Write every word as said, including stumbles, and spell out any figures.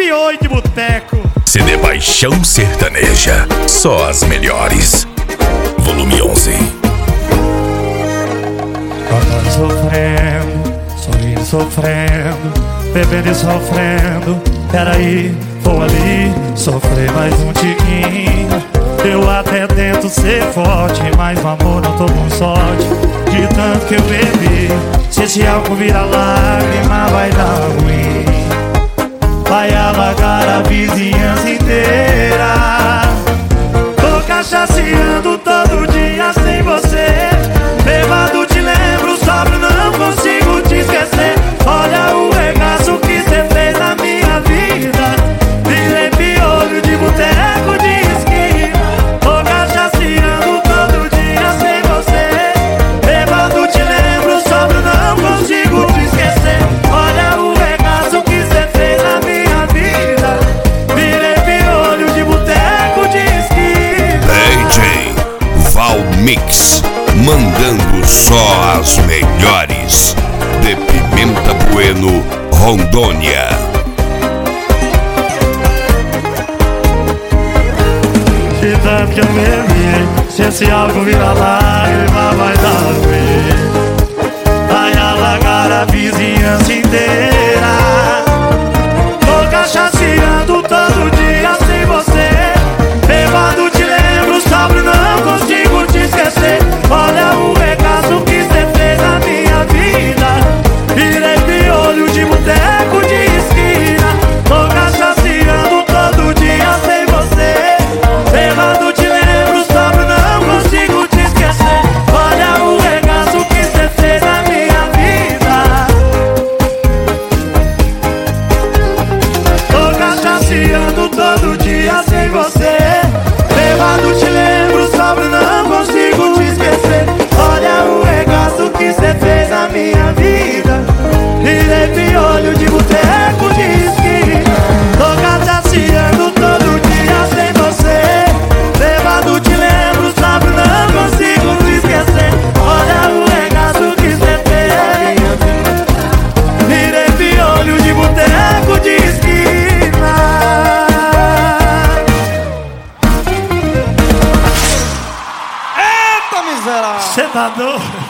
piolho de boteco. C D Paixão Sertaneja, só as melhores. Volume onze. Cantando e sofrendo, sorrindo e sofrendo, bebendo e sofrendo. Peraí, vou ali sofrer mais um tiquinho. Eu até tento ser forte, mas no amor não tô com sorte. De tanto que eu bebi, se esse álcool vira lágrima vai dar ruim. Vai alagar a vizinhança inteira. Tô cachaceando todo dia sem você. Bêbado te lembro, sóbrio não consigo te esquecer. Olha o regaço que cê fez na minha vida. Virei piolho de boteco de esquina. Tô cachaceando todo dia sem você. Bêbado te lembro, sóbrio não consigo te esquecer. Olha o regaço que cê fez na minha vida. Virei piolho de boteco de esquina. D J Val Mix, mandando só as melhores. De Pimenta Bueno, Rondônia. De tanto que eu bebi, se esse álcool vira lágrima vai dar ruim. Vai alagar a vizinhança inteira. Tô cachaceando todo dia sem você. Bêbado te lembro, sóbrio não consigo te esquecer. Olha o regaço que cê fez na minha vida. Virei piolho de boteco de esquina. Tô cachaceando todo dia sem você. Bêbado te lembro, sóbrio não consigo te esquecer. Olha o regaço que cê fez na minha vida. Tô cachaceando todo dia sem você. Bêbado te lembro, sóbrio não consigo te esquecer. Olha o regaço que cê fez na minha vida. Virei piolho de boteco de esquina. Tô cachaceando todo dia sem você. Bêbado te lembro, sóbrio não consigo te esquecer. Olha o regaço que cê fez. Virei piolho de boteco de esquina. Eita miserável! Cê tá doido?